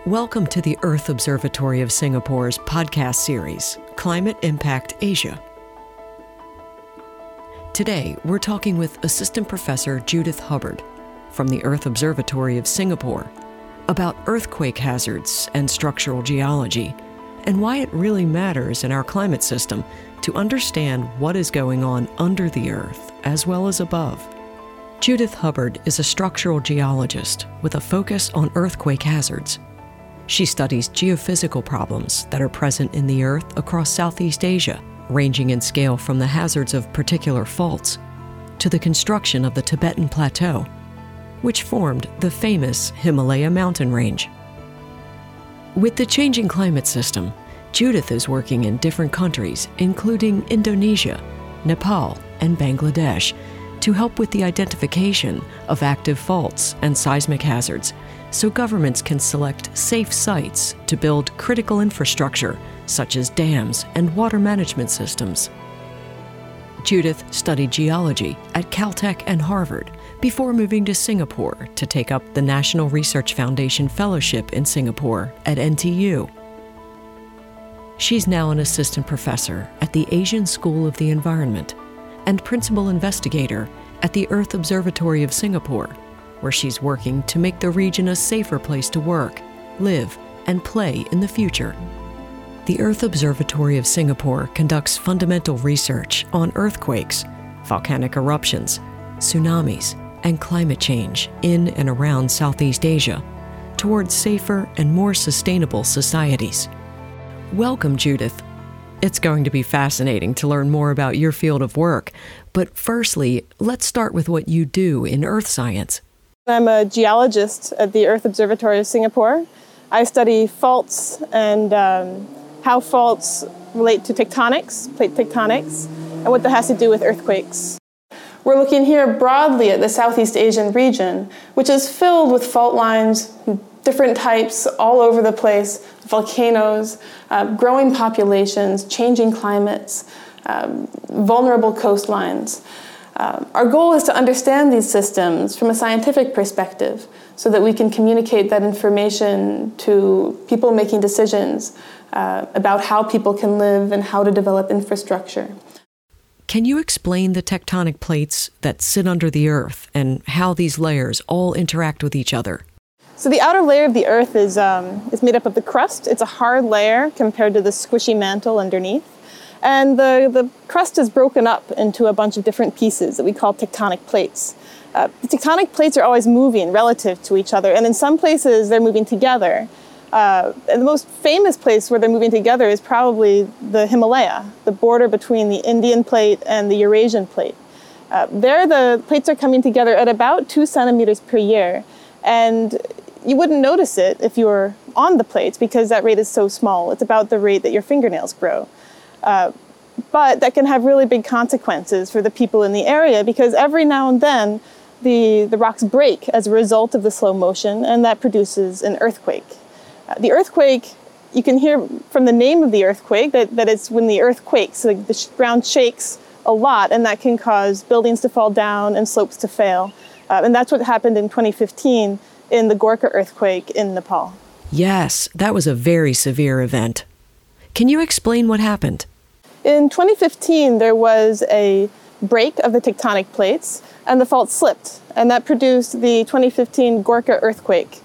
Welcome to the Earth Observatory of Singapore's podcast series, Climate Impact Asia. Today, we're talking with Assistant Professor Judith Hubbard from the Earth Observatory of Singapore about earthquake hazards and structural geology, and why it really matters in our climate system to understand what is going on under the Earth as well as above. Judith Hubbard is a structural geologist with a focus on earthquake hazards. She studies geophysical problems that are present in the Earth across Southeast Asia, ranging in scale from the hazards of particular faults to the construction of the Tibetan Plateau, which formed the famous Himalaya mountain range. With the changing climate system, Judith is working in different countries, including Indonesia, Nepal, and Bangladesh, to help with the identification of active faults and seismic hazards, so governments can select safe sites to build critical infrastructure such as dams and water management systems. Judith studied geology at Caltech and Harvard before moving to Singapore to take up the National Research Foundation Fellowship in Singapore at NTU. She's now an assistant professor at the Asian School of the Environment and principal investigator at the Earth Observatory of Singapore, where she's working to make the region a safer place to work, live, and play in the future. The Earth Observatory of Singapore conducts fundamental research on earthquakes, volcanic eruptions, tsunamis, and climate change in and around Southeast Asia towards safer and more sustainable societies. Welcome, Judith. It's going to be fascinating to learn more about your field of work, but firstly, let's start with what you do in earth science. I'm a geologist at the Earth Observatory of Singapore. I study faults and how faults relate to tectonics, plate tectonics, and what that has to do with earthquakes. We're looking here broadly at the Southeast Asian region, which is filled with fault lines, different types all over the place, volcanoes, growing populations, changing climates, vulnerable coastlines. Our goal is to understand these systems from a scientific perspective so that we can communicate that information to people making decisions about how people can live and how to develop infrastructure. Can you explain the tectonic plates that sit under the Earth and how these layers all interact with each other? So the outer layer of the Earth is made up of the crust. It's a hard layer compared to the squishy mantle underneath. And the crust is broken up into a bunch of different pieces that we call tectonic plates. The tectonic plates are always moving relative to each other, and in some places they're moving together. And the most famous place where they're moving together is probably the Himalaya, the border between the Indian plate and the Eurasian plate. There the plates are coming together at about 2 centimeters per year, and you wouldn't notice it if you were on the plates because that rate is so small. It's about the rate that your fingernails grow. But that can have really big consequences for the people in the area because every now and then the rocks break as a result of the slow motion, and that produces an earthquake. The earthquake, you can hear from the name of the earthquake that it's when the earth quakes, so the ground shakes a lot, and that can cause buildings to fall down and slopes to fail. And that's what happened in 2015 in the Gorkha earthquake in Nepal. Yes, that was a very severe event. Can you explain what happened? In 2015, there was a break of the tectonic plates, and the fault slipped, and that produced the 2015 Gorkha earthquake.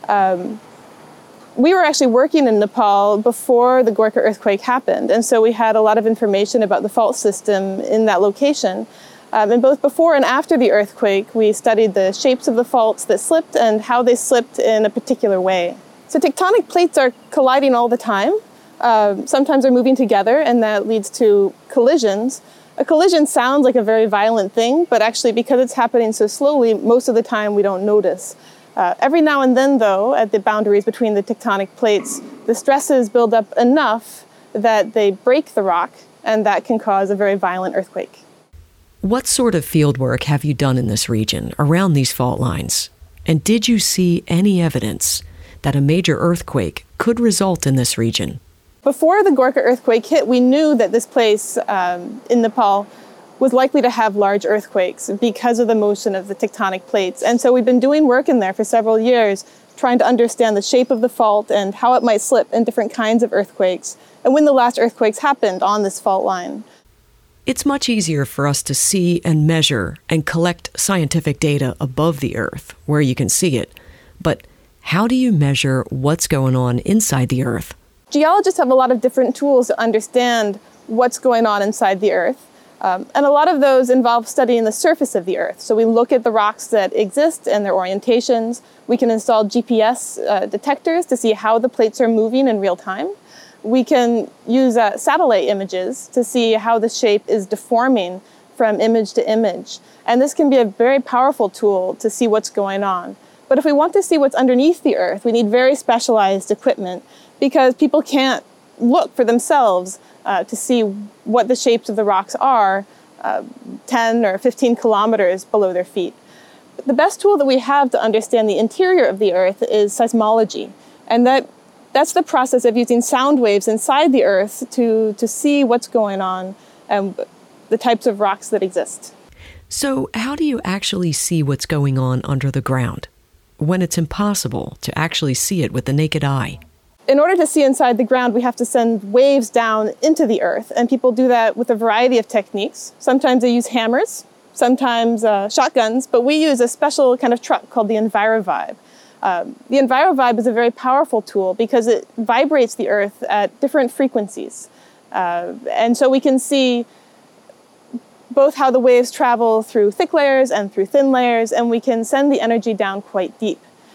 We were actually working in Nepal before the Gorkha earthquake happened, and so we had a lot of information about the fault system in that location. And both before and after the earthquake, we studied the shapes of the faults that slipped and how they slipped in a particular way. So tectonic plates are colliding all the time. Sometimes they're moving together, and that leads to collisions. A collision sounds like a very violent thing, but actually because it's happening so slowly, most of the time we don't notice. Every now and then, though, at the boundaries between the tectonic plates, the stresses build up enough that they break the rock, and that can cause a very violent earthquake. What sort of fieldwork have you done in this region around these fault lines? And did you see any evidence that a major earthquake could result in this region? Before the Gorkha earthquake hit, we knew that this place in Nepal was likely to have large earthquakes because of the motion of the tectonic plates. And so we've been doing work in there for several years trying to understand the shape of the fault and how it might slip in different kinds of earthquakes, and when the last earthquakes happened on this fault line. It's much easier for us to see and measure and collect scientific data above the Earth, where you can see it. But how do you measure what's going on inside the Earth? Geologists have a lot of different tools to understand what's going on inside the Earth. And a lot of those involve studying the surface of the Earth. So we look at the rocks that exist and their orientations. We can install GPS detectors to see how the plates are moving in real time. We can use satellite images to see how the shape is deforming from image to image. And this can be a very powerful tool to see what's going on. But if we want to see what's underneath the Earth, we need very specialized equipment because people can't look for themselves to see what the shapes of the rocks are 10 or 15 kilometers below their feet. But the best tool that we have to understand the interior of the Earth is seismology. And that's the process of using sound waves inside the Earth to see what's going on and the types of rocks that exist. So how do you actually see what's going on under the ground when it's impossible to actually see it with the naked eye? In order to see inside the ground, we have to send waves down into the Earth, and people do that with a variety of techniques. Sometimes they use hammers, sometimes shotguns, but we use a special kind of truck called the EnviroVibe. The EnviroVibe is a very powerful tool because it vibrates the Earth at different frequencies. And so we can see both how the waves travel through thick layers and through thin layers, and we can send the energy down quite deep.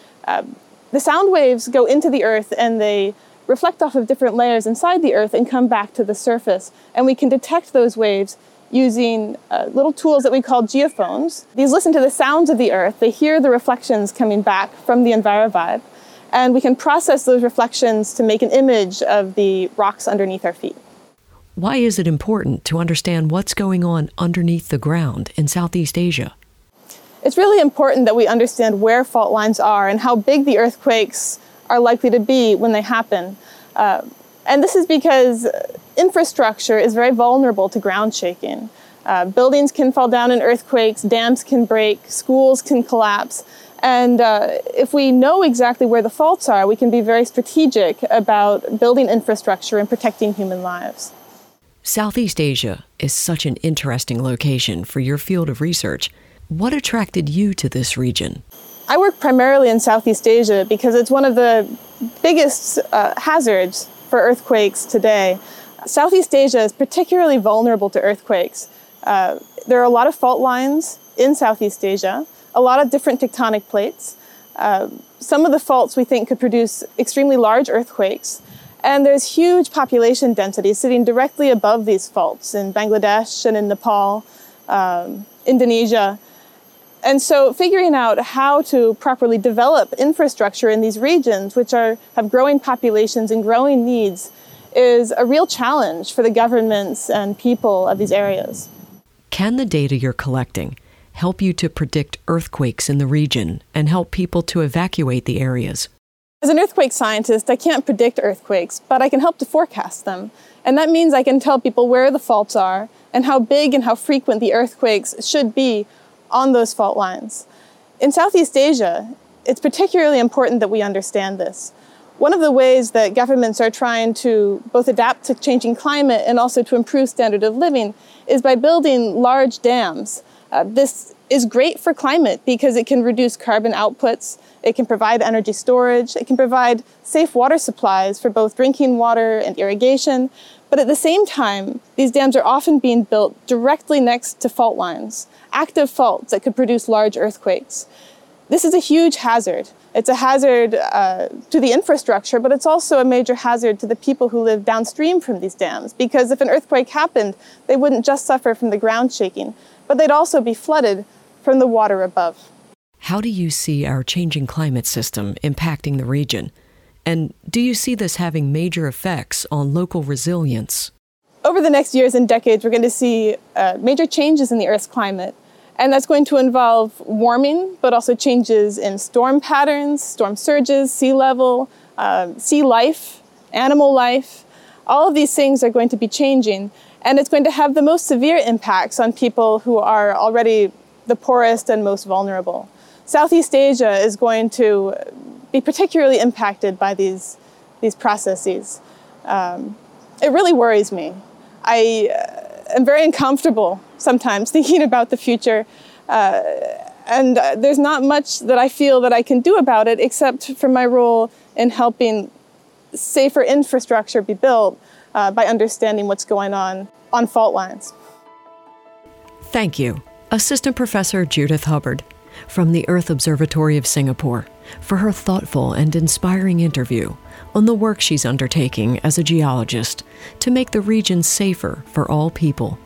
The sound waves go into the Earth and they reflect off of different layers inside the Earth and come back to the surface. And we can detect those waves using little tools that we call geophones. These listen to the sounds of the Earth. They hear the reflections coming back from the EnviroVibe. And we can process those reflections to make an image of the rocks underneath our feet. Why is it important to understand what's going on underneath the ground in Southeast Asia? It's really important that we understand where fault lines are and how big the earthquakes are likely to be when they happen. And this is because infrastructure is very vulnerable to ground shaking. Buildings can fall down in earthquakes, dams can break, schools can collapse. And if we know exactly where the faults are, we can be very strategic about building infrastructure and protecting human lives. Southeast Asia is such an interesting location for your field of research. What attracted you to this region? I work primarily in Southeast Asia because it's one of the biggest hazards for earthquakes today. Southeast Asia is particularly vulnerable to earthquakes. There are a lot of fault lines in Southeast Asia, a lot of different tectonic plates. Some of the faults we think could produce extremely large earthquakes. And there's huge population density sitting directly above these faults in Bangladesh and in Nepal, Indonesia. And so figuring out how to properly develop infrastructure in these regions, which have growing populations and growing needs, is a real challenge for the governments and people of these areas. Can the data you're collecting help you to predict earthquakes in the region and help people to evacuate the areas? As an earthquake scientist, I can't predict earthquakes, but I can help to forecast them. And that means I can tell people where the faults are and how big and how frequent the earthquakes should be on those fault lines. In Southeast Asia, it's particularly important that we understand this. One of the ways that governments are trying to both adapt to changing climate and also to improve standard of living is by building large dams. This is great for climate because it can reduce carbon outputs, it can provide energy storage, it can provide safe water supplies for both drinking water and irrigation. But at the same time, these dams are often being built directly next to fault lines, active faults that could produce large earthquakes. This is a huge hazard. It's a hazard to the infrastructure, but it's also a major hazard to the people who live downstream from these dams, because if an earthquake happened, they wouldn't just suffer from the ground shaking, but they'd also be flooded from the water above. How do you see our changing climate system impacting the region? And do you see this having major effects on local resilience? Over the next years and decades, we're going to see major changes in the Earth's climate. And that's going to involve warming, but also changes in storm patterns, storm surges, sea level, sea life, animal life. All of these things are going to be changing. And it's going to have the most severe impacts on people who are already the poorest and most vulnerable. Southeast Asia is going to be particularly impacted by these processes. It really worries me. I am very uncomfortable sometimes thinking about the future, and there's not much that I feel that I can do about it except for my role in helping safer infrastructure be built by understanding what's going on fault lines. Thank you, Assistant Professor Judith Hubbard from the Earth Observatory of Singapore, for her thoughtful and inspiring interview on the work she's undertaking as a geologist to make the region safer for all people.